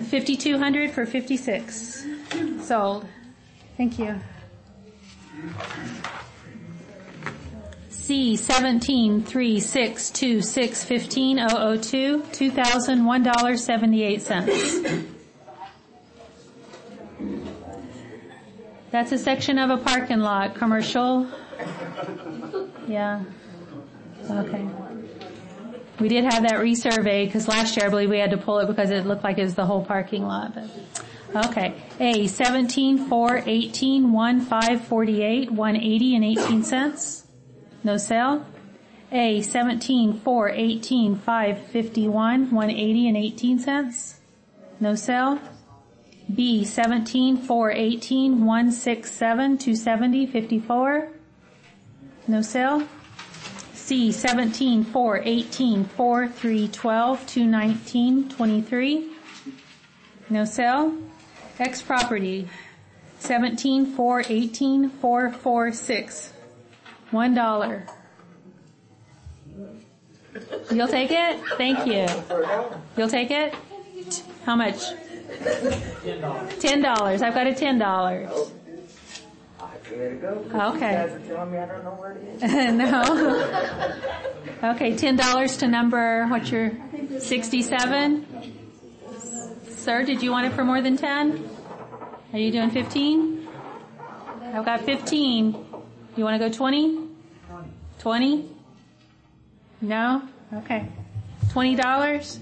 $5,200 for 56. Sold. Thank you. C 173626150002 $2,001.78. That's a section of a parking lot, commercial. Yeah. Okay. We did have that resurveyed because last year I believe we had to pull it because it looked like it was the whole parking lot. But, okay. A 17-4-18-1-5-48 $1.80 and 18 cents. No sale. A 17-4-18-5-51 $1.80 and 18 cents. No sale. B 17-4-18-167 $2.70 54. No sale. C 17-4-18-4312 $2.19 23. No sale. X property 17-4-18-446 $1. You'll take it? Thank you. You'll take it? How much? $10. I've got a $10. Okay. No. Okay, $10 to number, what's your, 67? Sir, did you want it for more than 10? Are you doing 15? I've got 15. You want to go 20? 20? No? Okay. $20?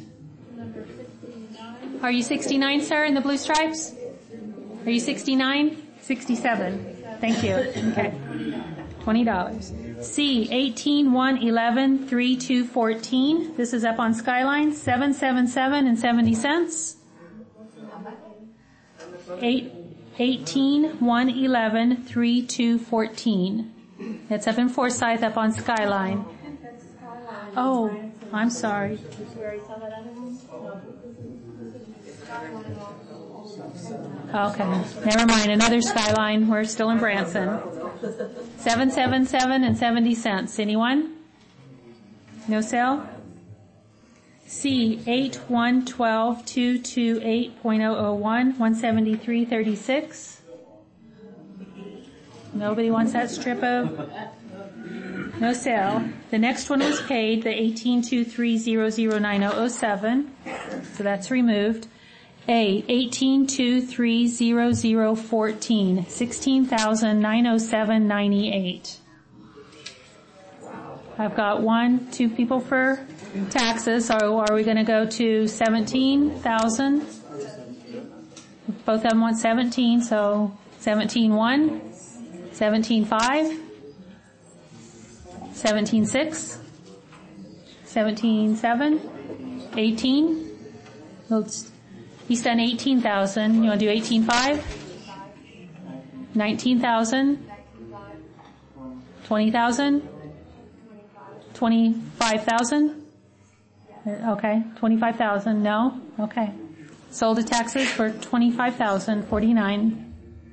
Are you 69, sir, in the blue stripes? Are you 69? 67. Thank you. Okay. $20. C, 18-1-11-3-2-14. This is up on Skyline, 777 and 70 cents. 18-1-11-3-2-14. It's up in Forsyth, up on Skyline. Oh, I'm sorry. Okay, never mind. Another Skyline. We're still in Branson. 777 and 70 cents. Anyone? No sale? C 8-1-12-228.001 $173.36. Nobody wants that strip of. No sale. The next one was paid, the 18-2-3-0-0-9-0-07. So that's removed. A 18-2-3-0-0-14 $16,907.98. I've got 2 people for taxes. So are we going to go to 17,000? Both of them want 17, so 17.1, 17.5, 17.6, 17.7, 18. He's done 18,000. You want to do 18.5? 19,000? 20,000? 25,000? Okay, 25,000. No? Okay. Sold to taxes for 25,049.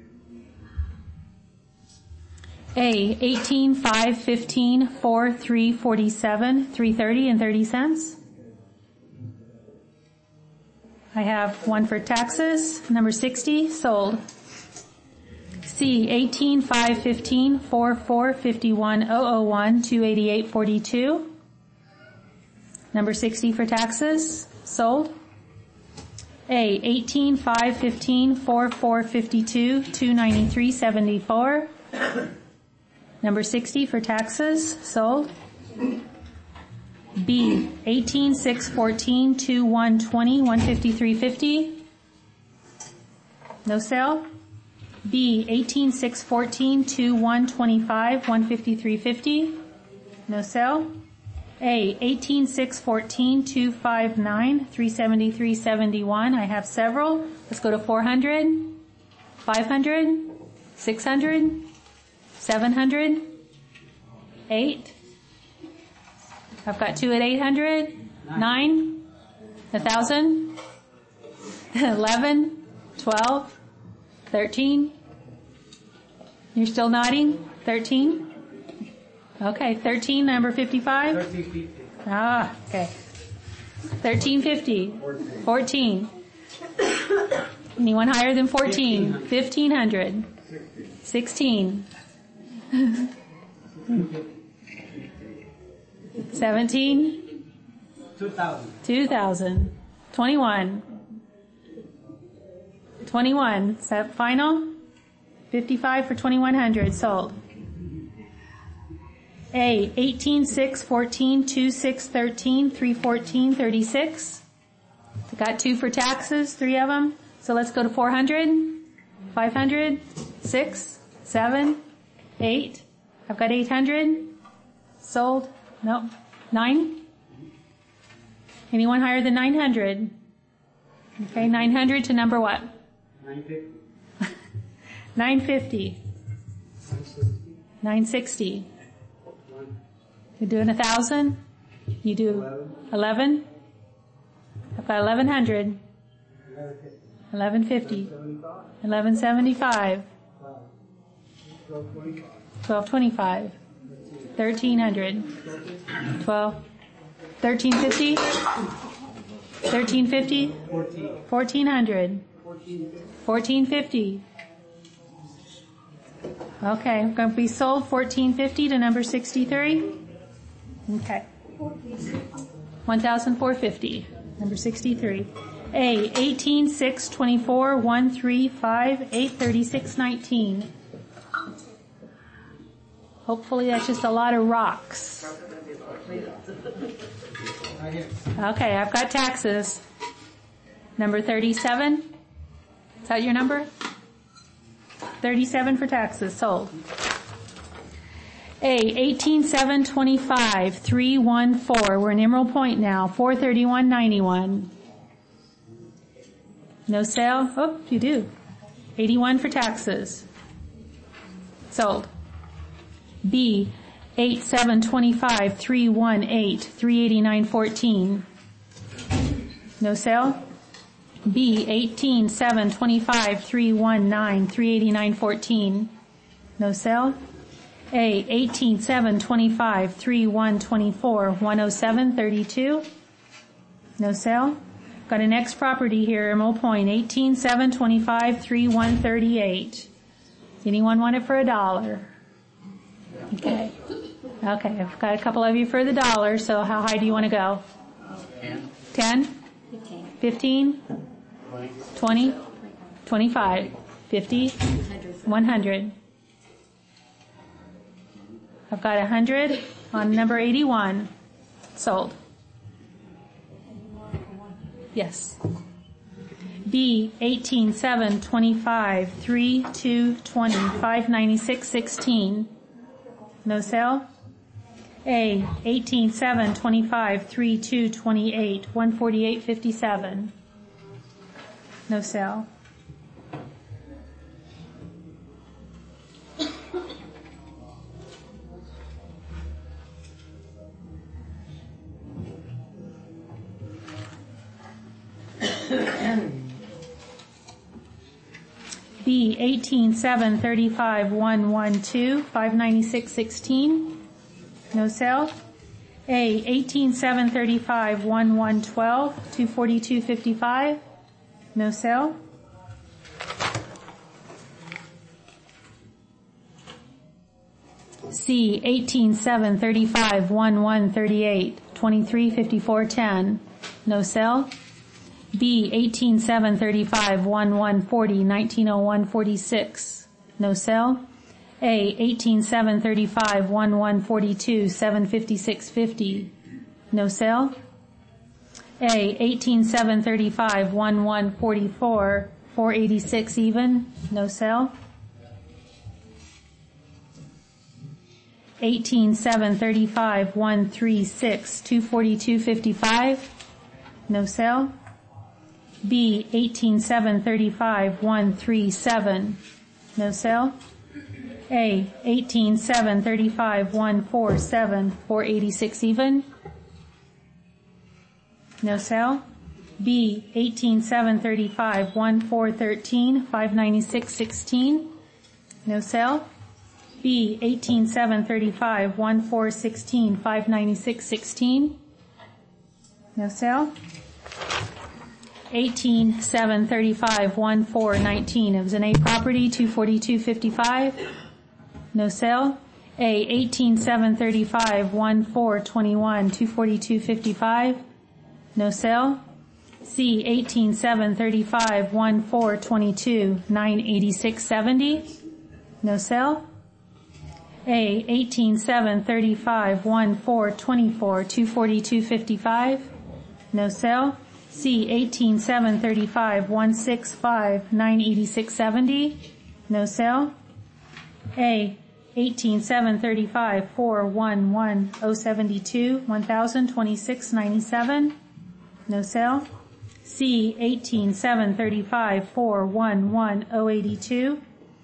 A 18, 5, 15, 4, 3, 47, 330 and 30 cents. I have one for taxes, number 60, sold. C 18, 5, 15, 4, 4, 51, 001, 288.42. Number 60 for taxes, sold. A 18, 5, 15, 4, 4, 52, 293.74. Number 60 for taxes, sold. B 18, 6, 14, 2, 120, 153.50. No sale. B 18, 6, 14, 2, 125, 153.50. No sale. A 18, 6, 14, 259, 373.71. I have several. Let's go to 400, 500, 600, 700, 8. I've got 2 at 800, 9, 1,000, 11, 12, 13. You're still nodding? 13? Okay, 13, number 55? 1350. Ah, okay. 1350. 14. Anyone higher than 14? 1,500. 16. 17. 2,000. 21. 21. Is that final? 55 for 2,100. Sold. A, 18, 6, 14, 2, 6, 13, 3, 14, 36. Got 2 for taxes, 3 of them. So let's go to 400, 500, 6, 7, 8. I've got 800. Sold. Nope. 9. Anyone higher than 900? Okay, 900 to number what? 950. 950. 960. You're doing 1,000? You do 11? I've got 1,100. 1150. 1175. 1225. 1,300. 1350. 1350. 1,400. 1,450. Okay, we're going to be sold 1,450 to number 63. Okay. 1,450. Number 63. A, 18, 6, 24, 1, 3, 5, 8, 36, 19. Hopefully that's just a lot of rocks. Okay, I've got taxes. Number 37. Is that your number? 37 for taxes. Sold. A, 18, 7, 25, 3, 1, 4. We're in Emerald Point now. 431.91. No sale? Oh, you do. 81 for taxes. Sold. B, 8, 7, 25, 3, 1, 8, 389.14. No sale? B, 18, 7, 25, 3, 1, 9, 389.14. No sale? A, 18, 7, 25, 3, 1, 24, 107.32. No sale? Got an X property here, Emerald Point, 18, 7, 25, 3, 1, 38. Anyone want it for $1? Okay. Okay, I've got a couple of you for the $1, so how high do you want to go? 10. 10? 15? 20? 25? 50? 100? I've got 100 on number 81. Sold. Yes. B, 18, 7, 25, 3, 2, 20, 596, 16. No sale? A, 18, 7, 25, 3, 2, 28, 148.57. No sale. B, 18, 7, 35, 112, 596.16. No sale. A, 18, 7, 35, 1112, 242.55. No sale. C, 18, 7, 35, 1138, 23.54.10. No sale. B, 18, 7, 35, 1140, 1901.46. No sale. A, 18, 7, 35, 1142, 756.50. No sale. A, 18, 7, 35, 1144, 486 even. No sale. 18, 7, 35, 136, 242.55. No sale. B, 18, 7, 35, 137. No sale. A, 18, 7, 35, 147, 486 even. No sale. B, 18, 7, 35, 1413, 596.16. No sale. B, 18, 7, 35, 1416, 596.16. No sale. 18,735, 1419. It was an A property, 242.55. No sale. A, 18,735, 1421, 242.55. No sale. C, 18,735, 1422, 986.70. No sale. A, 18,735, 1424, 242.55. No sale. C, 18,735, 165, 986.70. No sale. A, 18,735, 411, 072, 1,026.97. No sale. C, 18,735, 411, 082,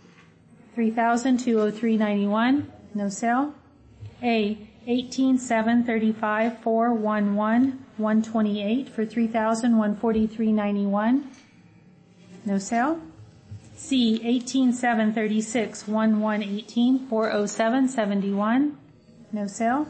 3,203.91. No sale. A, 18,735, 411, 128 for 3,143.91. No sale. C, 18,736, 1118, 407.71. No sale.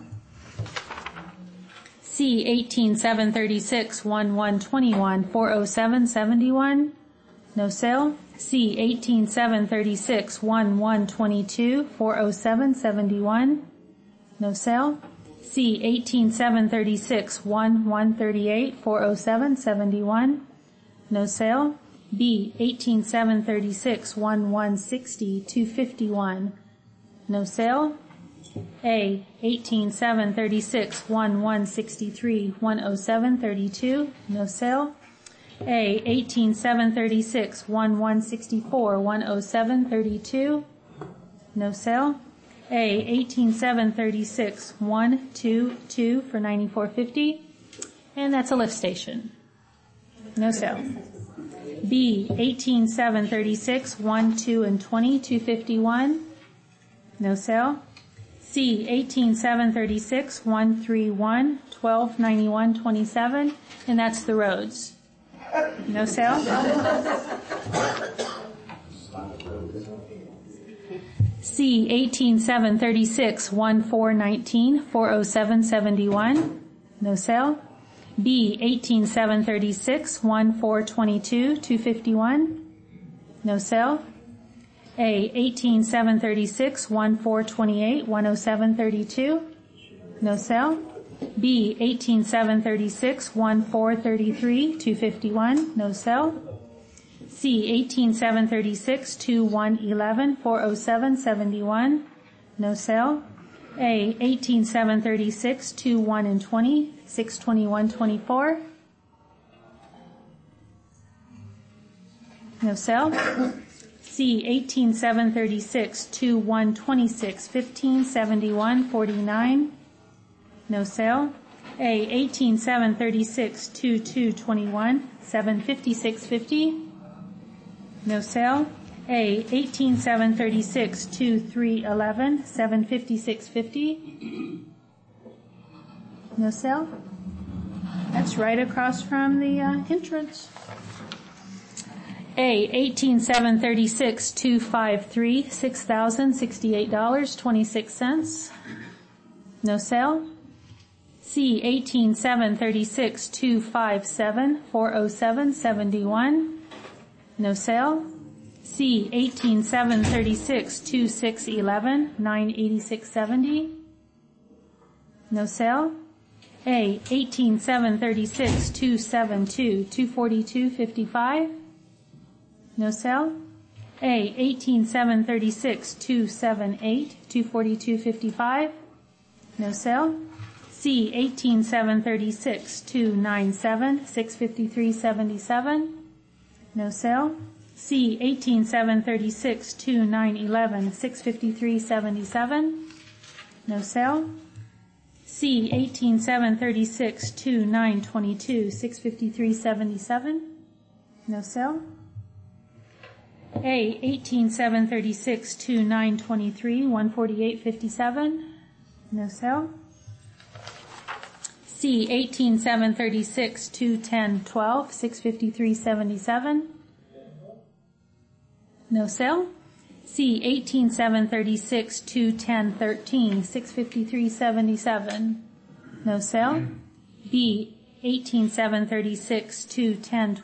C, 18,736, 1121, 407.71. No sale. C, 18,736, 1122, 407.71. No sale. C, 18,736, 1138, 407.71. No sale. B, 18,736, 1160, 251. No sale. A, 18,736, 1163, 107.32. No sale. A, 18,736, 1164, 107.32. No sale. A, 18,736, 122 for 94.50. And that's a lift station. No sale. B, 18,736, 1, 2, and 20, 251. No sale. C, 18,736, 131, 1291, 27. And that's the roads. No sale. C, 18,736, 1419, 407.71. No sale. B, 18,736, 1422, 251. No sale. A, 18,736, 1428, 107.32. No sale. B, 18,736, 1433, 251. No sale. C, 18,736, 2111, 407.71. No sale. A, 18,736, 21 and 20, 621.24. No sale. C, 18,736, 2126, 1571, 49. No sale. A, 18,736, 2221, 756.50. No sale. A, 18,736, 2311, 756.50. No sale. That's right across from the entrance. A, 18,736, 253, $6,068.26. No sale. C, 18,736, 257, 407.71. No sale. C, 18,736, 2611, 986.70. No sale. A, 18,736, 272, 242.55. No sale. A, 18,736, 278, 242.55. No sale. C, 18,736, 297, 653.77. No sale. C, 18,736, 2911, 653.77. No sale. C, 18,736, 2922, 653.77. No sale. A, 18,736, 2923, 148.57. No sale. C, 18,736, 210.12, 653.77. No sale. C, 18,736, 210.13, 653.77. No sale. B, 18,736, 210.12,